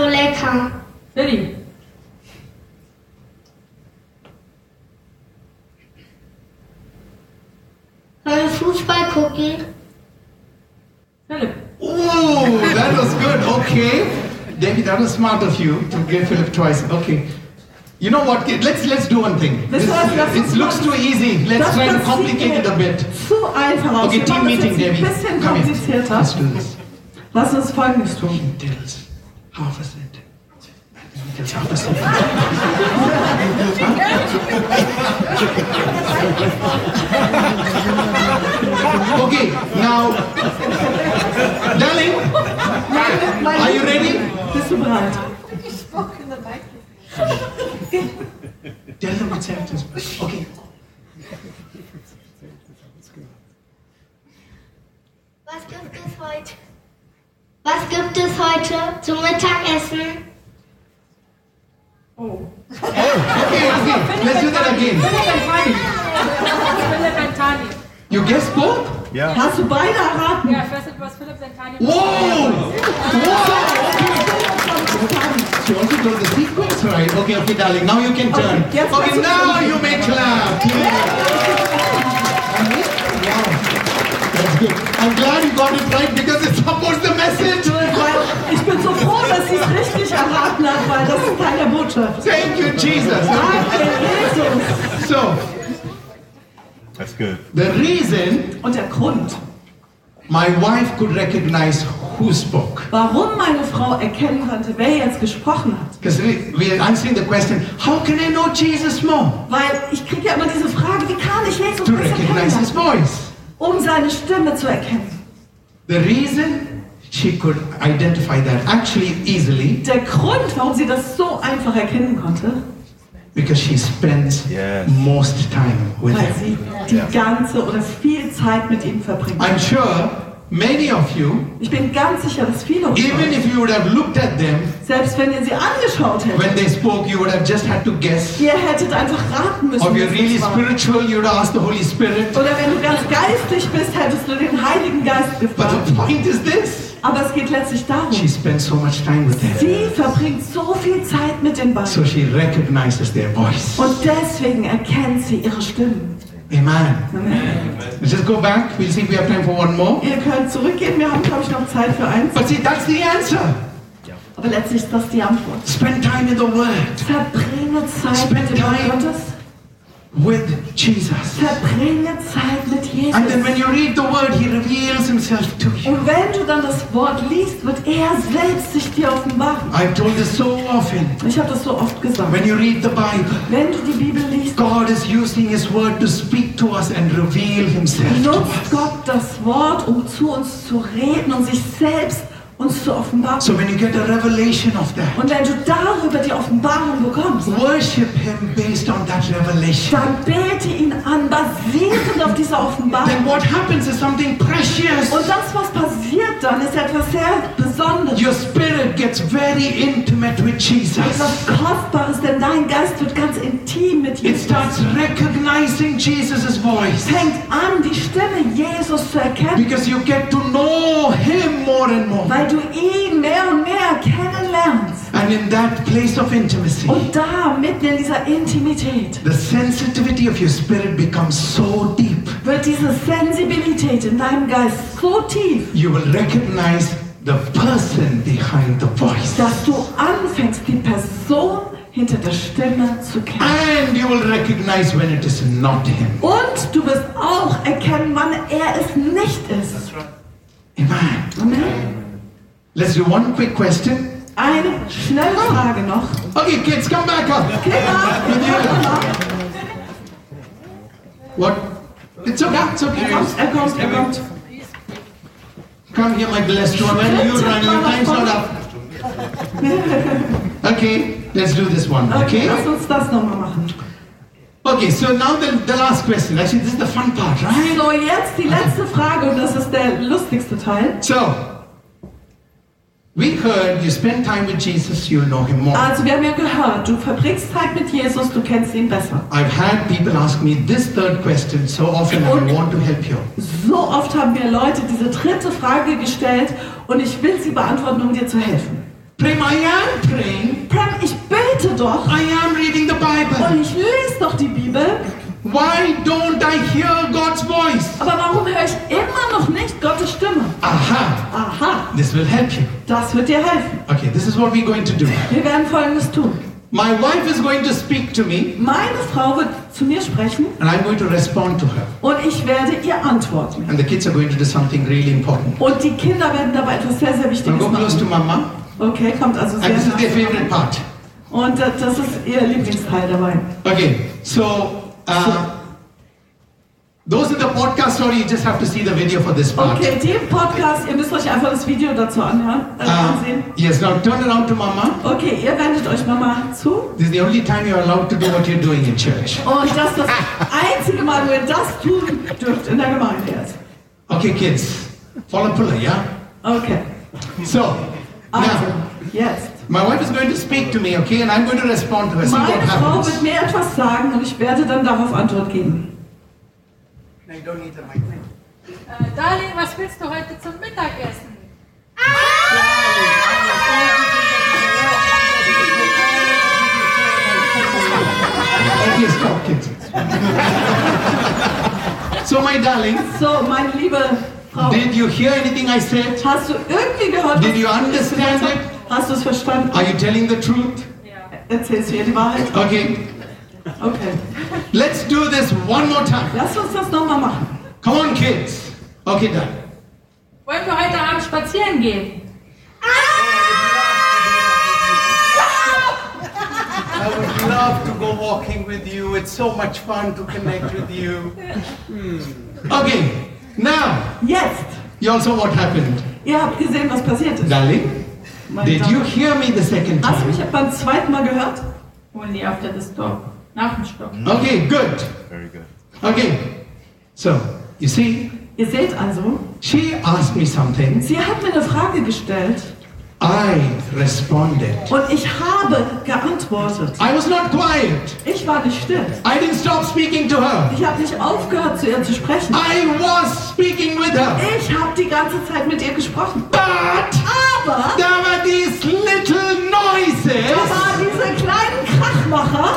lecker. Philly. Wollen wir Fußball gucken? Philipp. Oh, that was good. Okay. David, that was smart of you to give Philip twice. Okay. You know what? Let's let's do one thing. This, Wisst ihr was? Lass uns it looks mal- too easy. Let's Das try to sieht complicate it a bit. zu einfach aus. Okay, Wir team machen es meeting, jetzt ein David. bisschen Come here. komplizierter. Let's do this. Lass uns Folgendes tun. He tells half a sentence. He tells half a sentence. Okay, now, darling, are you ready? Bist du bereit? Tell them it's after. Okay. Was gibt es heute? Was gibt es heute zum Mittagessen? Oh. Okay, okay. Let's do that again. Philipp and Tani. Philipp and Tani. You guessed both? Yeah. Hast du beide erraten? Ja, ich weiß nicht, was Philipp and Tani. Whoa! She also told the sequence right. Okay, okay, darling. Now you can turn. Okay, yes, Okay, yes, now yes. you may clap. Yeah. Wow. That's good. I'm glad you got it right because it supports the message. Weil ich bin so froh, dass sie es richtig erraten hat, weil das ist Teil der Botschaft. Thank you, Jesus. Danke, Jesus. So, That's good. the reason Und der Grund, my wife could recognize who spoke. warum meine Frau erkennen konnte, wer jetzt gesprochen hat. Because we, we are answering the question, how can I know Jesus more? Weil ich kriege ja immer diese Frage, wie kann ich Jesus To besser recognize his kennenlernen, voice. um seine Stimme zu erkennen. The reason she could identify that actually easily, Der Grund, warum sie das so einfach erkennen konnte, because she spends Yes. most time with weil him. sie die ganze oder viel Zeit mit ihm verbringt. I'm sure many of you, Ich bin ganz sicher, dass viele unter even euch, if you would have looked at them selbst wenn ihr sie angeschaut when hättet, they spoke, you would have just had to guess. ihr hättet einfach raten müssen, Or if you're was really es war. spiritual, you would have asked the Holy Spirit. Oder wenn du ganz geistig bist, hättest du den Heiligen Geist But gefragt. the point is this, Aber es geht letztlich darum, she spends so much time with them. sie verbringt so viel Zeit mit den So beiden. she recognizes their voice. Und deswegen erkennt sie ihre Stimmen. Amen. Let's just go back. We'll see if we have time for one more. Ihr könnt zurückgehen, wir haben, glaube ich, noch Zeit für eins. But see, that's the answer. Aber letztlich ist das die Antwort. Spend time in the Word Verbringe Zeit mit dem Wort Gottes. with Jesus. Verbringe Zeit mit Jesus. And then when you read the Word, He reveals Himself to you. Und wenn du dann das Wort liest, wird er selbst sich dir offenbaren. I've told this so often. Ich habe das so oft gesagt. When you read the Bible, Wenn du die Bibel liest, God is using His Word to speak to us and reveal Himself to nutzt us. Gott das Wort, um zu uns zu reden und sich selbst uns zu offenbaren. So when you get a revelation of that, Und wenn du darüber die Offenbarung bekommst, worship Him based on that revelation. dann bete ihn an, basierend auf dieser Offenbarung. Then what happens is something precious. Und das, was passiert dann, ist etwas sehr Besonderes. Your spirit gets very intimate with Jesus. Etwas Kostbares, denn dein Geist wird ganz intim mit It Jesus. starts recognizing Jesus' voice. Fängt an, die Stimme Jesus zu erkennen, Because you get to know Him more and more. weil du ihn mehr und mehr kennenlernst. And in that place of intimacy, Und da, mitten in dieser Intimität, the sensitivity of your spirit becomes so deep. wird diese Sensibilität in deinem Geist so tief, You will recognize the person behind the voice. dass du anfängst, die Person hinter der Stimme zu kennen. And you will recognize when it is not Him. Und du wirst auch erkennen, wann er es nicht ist. Amen. Amen. Let's do one quick question. Eine schnelle Frage noch. Okay, kids, come back up. Kinder, Kinder. What? It's okay, it's okay. Er kommt, er kommt, er kommt. Come here, my blessed one. When you run, your time's not up. Okay, let's do this one, Okay, okay? lass uns das nochmal machen. Okay, so now the, the last question. Actually, this is the fun part, right? So, jetzt die letzte Frage und das ist der lustigste Teil. So, we heard you spend time with Jesus, you'll know Him more. Also, wir haben ja gehört, du verbringst Zeit mit Jesus, du kennst ihn besser. I've had people ask me this third question so often, and I want to help you. So oft haben mir Leute diese dritte Frage gestellt und ich will sie beantworten, um dir zu helfen. Prem, I am praying. Prem, ich bete doch. I am reading the Bible. Und ich lese doch die Bibel. Why don't I hear God's voice? Aber warum höre ich immer noch nicht Gottes Stimme? Aha. Aha, This will help you. das wird dir helfen. Okay, this is what we're going to do. Wir werden Folgendes tun. My wife is going to speak to me, Meine Frau wird zu mir sprechen and I'm going to respond to her. und ich werde ihr antworten. And the kids are going to do something really important. Und die Kinder werden dabei etwas sehr, sehr Now Wichtiges go close to machen. Mama. Okay, kommt also sehr And this is their nah. favorite part. Und äh, das ist ihr Lieblingsteil dabei. Okay, so uh, those in the podcast, sorry, you just have to see the video for this part. Okay, die im Podcast, ihr müsst euch einfach das Video dazu anhören, äh, Uh, ansehen. yes, now turn around to Mama. Okay, ihr wendet euch Mama zu. This is the only time you're allowed to do what you're doing in church. Und das ist das einzige Mal, wo ihr das tun dürft in der Gemeinde jetzt. Okay, kids, follow Pulla, yeah? Okay, So, also, now, jetzt. my wife is going to speak to me, okay, and I'm going to respond to her. See what Meine Frau happens. wird mir etwas sagen und ich werde dann darauf Antwort geben. I don't need the mic. Äh, Darling, was willst du heute zum Mittagessen? Okay, stop, kids. So, my darling, So, meine liebe Frau, did you hear anything I said? hast du irgendwie gehört, Did was you ich understand gesagt habe? it? Hast du es verstanden? Are you telling the truth? Ja. Erzählst du ihr die Wahrheit? Okay, Okay. let's do this one more time. Lass uns das nochmal machen. Come on, kids. Okay, done. Wollen wir heute Abend spazieren gehen? I would love to go walking with you. It's so much fun to connect with you. Okay, now, Jetzt. you also what happened? Ihr habt gesehen, was passiert ist. Darling, Meine did Damen. you hear me the second Hast du mich time? beim zweiten Mal gehört? Only after the stop. Nach dem Stopp. Okay, good. Very good. Okay, so, you see, Ihr seht also, she asked me something. sie hat mir eine Frage gestellt I responded. und ich habe geantwortet. I was not quiet. Ich war nicht still. I didn't stop speaking to her. Ich habe nicht aufgehört, zu ihr zu sprechen. I was speaking with her. Ich habe die ganze Zeit mit ihr gesprochen. But Aber there were these little da noises waren diese kleinen Krachmacher,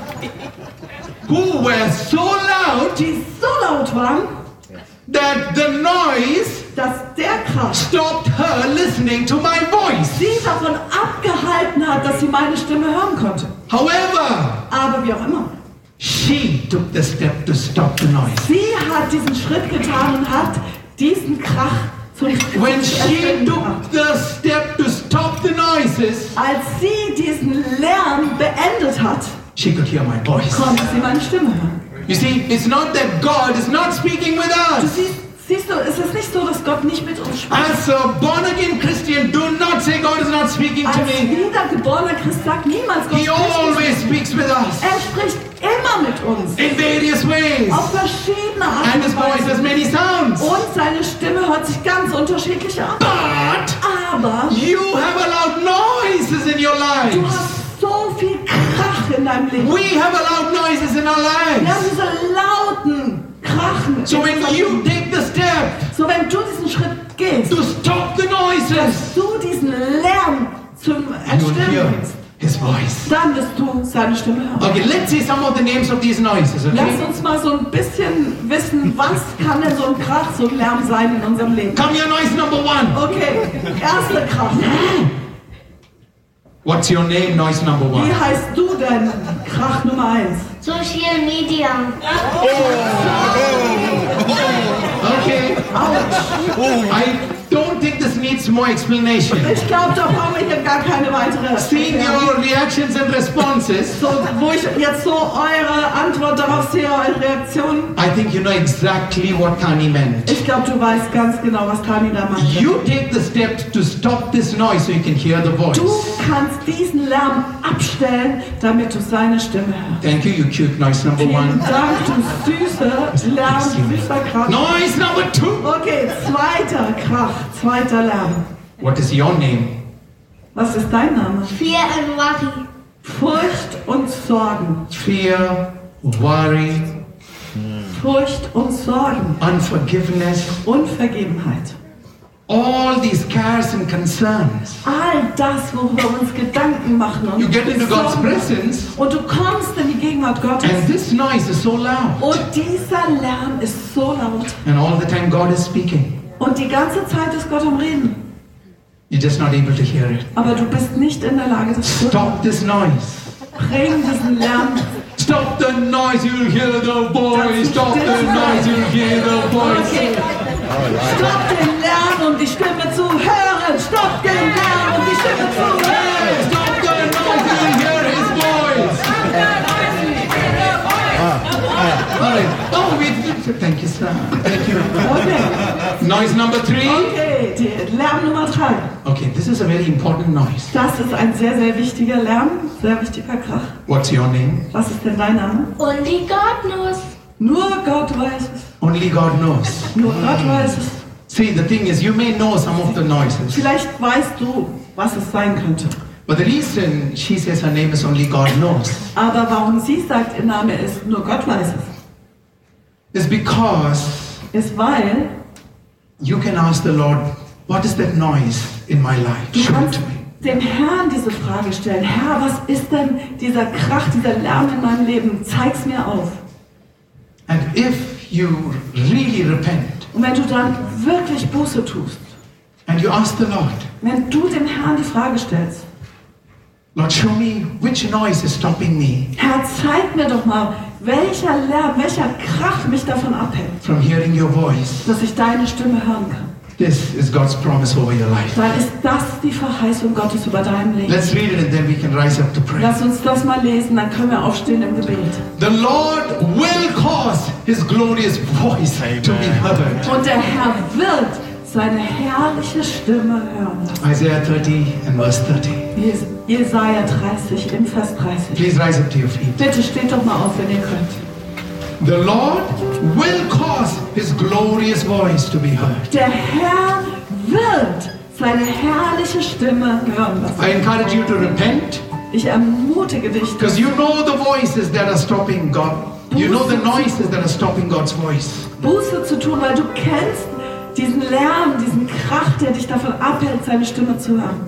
who were so loud die so laut waren, that the noise dass der Krach stopped her listening to my voice. sie davon abgehalten hat, dass sie meine Stimme hören konnte. However, Aber wie auch immer. she took the step to stop the noise. Sie hat diesen Schritt getan und hat diesen Krach zum When zu she ersticken took gebracht. the step to stop the noises, Als sie diesen Lärm beendet hat, she could hear my voice. konnte sie meine Stimme hören. You see, it's not that God is not speaking with Du us. siehst, siehst du, es ist nicht so, dass Gott nicht mit uns spricht. As a born again Christian, do not say God is not speaking to Als me. wiedergeborener Christ sagt niemals, Gott He spricht nicht always mit uns. speaks with us Er spricht immer mit uns. in various ways. Auf verschiedene And Arten his und voice has Weisen. many sounds. Und seine Stimme hört sich ganz unterschiedlich an. But Aber you have allowed noises in your du lives. hast so viel Krach in deinem Leben. We have allowed noises in our Wir haben lives. diese lauten Krachen. So when you take the step So wenn du diesen Schritt gehst, to stop the noises, dass du diesen Lärm zum you will Entstillen hear bringst, his voice. dann wirst du seine Stimme hören. Okay, let's see some of the names of these noises, Lass okay? uns mal so ein bisschen wissen, was kann denn so ein Krach, so ein Lärm sein in unserem Leben. Come here, noise number one. Okay, erster Krach. What's your name, noise number Wie one? heißt du denn? Krach Nummer eins. Social Media. Okay. I don't think this needs more explanation. Ich glaube, da brauchen wir hier gar keine weitere Seeing Erklärung. your reactions and responses, So, wo ich jetzt so eure Antwort darauf sehe, eure Reaktion. I think you know exactly what Tani meant. Ich glaube, du weißt ganz genau, was Tani da meint. You take the step to stop this noise so you can hear the voice. Du kannst diesen Lärm abstellen, damit du seine Stimme hörst. Thank you, you cute noise number Vielen one. Dank, du süße Lärm, süßer Krach. Noise number two. Okay, zweiter Krach, zweiter Lärm. What is your name? Was ist dein Name? Fear and worry. Furcht und Sorgen. Fear, worry, Furcht und Sorgen. unforgiveness. Unvergebenheit. all these cares and concerns. All das, worüber wir uns Gedanken machen und You get into God's Sorgen machen. presence, Und du kommst in die Gegenwart Gottes. and this noise is so loud. Und dieser Lärm ist so laut. And all the time God is speaking. Und die ganze Zeit ist Gott am Reden. You're just not able to hear it. Aber du bist nicht in der Lage, das zu hören. Stop this noise. Bring diesen Lärm. Stop the noise, you'll hear the voice. Stop the noise, you'll hear the voice. Okay. Stopp den Lärm, um die Stimme zu hören. Stopp den Lärm, um die Stimme zu hören. Stop the noise, you'll hear his voice. All right. Oh, we, thank you, sir. Thank you. Okay. Noise number three. Okay, die Lärm Nummer drei. Okay, this is a very important noise. Das ist ein sehr, sehr wichtiger Lärm, sehr wichtiger Krach. What's your name? Was ist denn dein Name? Only God knows. Nur Gott weiß es. Only God knows. Nur Gott weiß es. See, the thing is, you may know some of the noises, Vielleicht weißt du, was es sein könnte. but the reason she says her name is only God knows Aber warum sie sagt, ihr Name ist nur Gott weiß es, is because ist weil you can ask the Lord, what is that noise in my life? du Show it kannst to me. dem Herrn diese Frage stellen. Herr, was ist denn dieser Krach, dieser Lärm in meinem Leben? Zeig's mir auf. And if you really repent Und wenn du dann wirklich Buße tust, and you ask the Lord, wenn du dem Herrn die Frage stellst, Lord, show me which noise is stopping me Herr, zeig mir doch mal, welcher Lärm, welcher Krach mich davon abhält, from hearing your voice, dass ich deine Stimme hören kann. this is God's promise over your life. Dann ist das die Verheißung Gottes über deinem Leben. Let's read it and then we can rise up to pray. Lass uns das mal lesen, dann können wir aufstehen im Gebet. The Lord will cause his glorious voice to be heard. Und der Herr wird seine herrliche Stimme hören lassen. Isaiah thirty and verse thirty. Jes- Jesaja dreißig, im Vers dreißig. Please rise up to your feet. Bitte steht doch mal auf, wenn ihr könnt. The Lord will cause his glorious voice to be heard. Der Herr wird seine herrliche Stimme hören lassen. I encourage you to repent Ich ermutige dich, because you know the voices that are stopping God. You know the noises that are stopping God's voice. Buße zu tun, weil du kennst diesen Lärm, diesen Krach, der dich davon abhält, seine Stimme zu hören.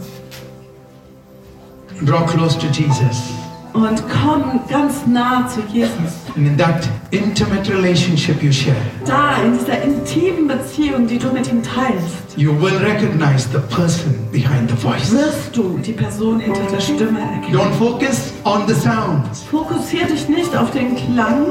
Draw close to Jesus. Und komm ganz nah zu Jesus. And in that intimate relationship you share, Da, in dieser intimen Beziehung, die du mit ihm teilst, you will recognize the person behind the voice. wirst du die Person hinter der Stimme erkennen. Don't focus on the sounds. Fokussier dich nicht auf den Klang,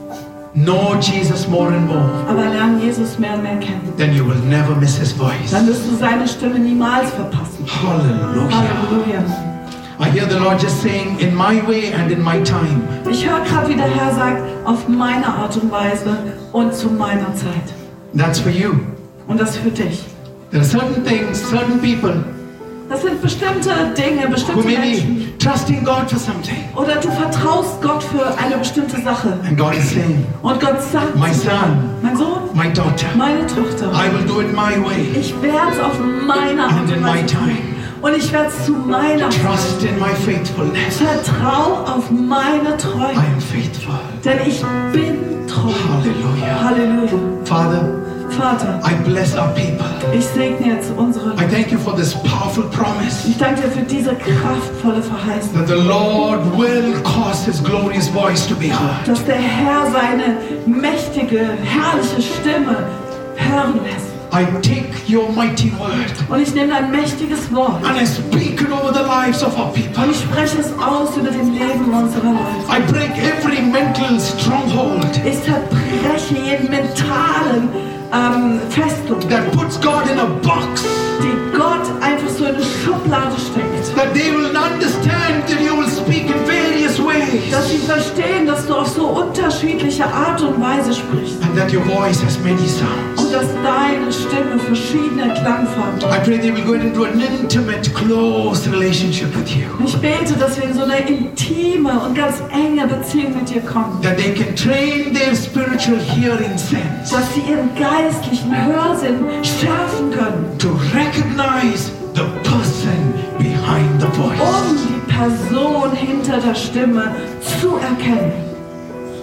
Know Jesus more and more. aber lern Jesus mehr und mehr kennen. Then you will never miss his voice. Dann wirst du seine Stimme niemals verpassen. Hallelujah. Halleluja. I hear the Lord just saying, in my way and in my time. Ich höre gerade, wie der Herr sagt, auf meine Art und Weise und zu meiner Zeit. That's for you. Und das für dich. There are certain things, certain people Das sind bestimmte Dinge, who bestimmte may Menschen. be trusting God for something. Oder du vertraust Gott für eine bestimmte Sache. And God is saying, Und Gott sagt, my son, mein Sohn, my daughter, meine Tochter, I will do it my way ich werde es auf meine Art and in und my Weise tun. time. Und ich werde es zu meiner Zeit. Trust in my faithfulness. Vertrau auf meine I Treue. am faithful. Denn ich bin treu. Hallelujah. Halleluja. Father, Vater, I bless our people. ich segne jetzt unsere I thank you for this powerful promise Ich danke dir für diese kraftvolle Verheißung, that the Lord will cause his glorious voice to be heard. dass der Herr seine mächtige, herrliche Stimme hören lässt. I take your mighty word Und ich nehme dein mächtiges Wort and I speak it over the lives of our people. und ich spreche es aus über dem Leben unserer Leute. I break every mental stronghold Ich zerbreche jeden mentalen ähm, Festung, that puts God in a box, die Gott einfach so in eine Schublade steckt. that they will understand that you will speak in various ways Dass sie verstehen, dass du auf so unterschiedliche Art und Weise sprichst. and that your voice has many sounds. Und dass deine Stimme verschiedene Klangfarben I hat. pray they will go into an intimate, close relationship with you, Ich bete, dass wir in so eine intime und ganz enge Beziehung mit dir kommen. that they can train their spiritual hearing sense Dass sie ihren geistlichen Hörsinn schärfen können, to recognize the person behind the voice. um die Person hinter der Stimme zu erkennen.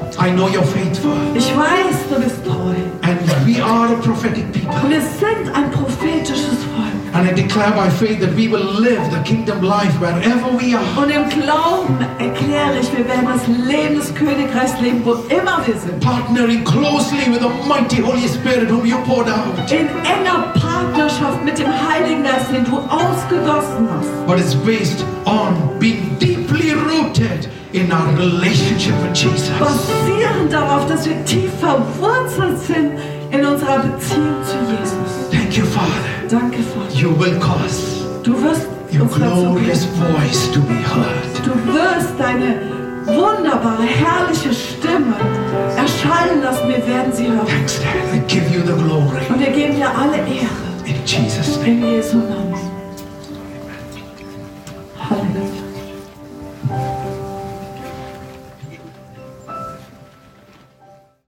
I know you're faithful. Ich weiß, du bist treu. And we are a prophetic people. Und wir sind ein prophetisches Volk. And I declare by faith that we will live the kingdom life wherever we are. Und im Glauben erkläre ich, wir werden das Leben des Königreichs leben, wo immer wir sind. Partnering closely with the mighty Holy Spirit whom you poured out. In enger Partnerschaft mit dem Heiligen Geist, den du ausgegossen hast. But it's based on being deeply rooted in our relationship with Jesus. Basierend darauf, dass wir tief verwurzelt sind in unserer Beziehung zu Jesus. Thank you, Father. Danke, Vater. You will cause Du wirst your uns dazu glorious bringen. voice to be heard. Du wirst deine wunderbare, herrliche Stimme erschallen lassen. Wir werden sie hören. Thanks, Dad. I give you the glory. Und wir geben dir alle Ehre. In Jesus' name. In Jesu Namen.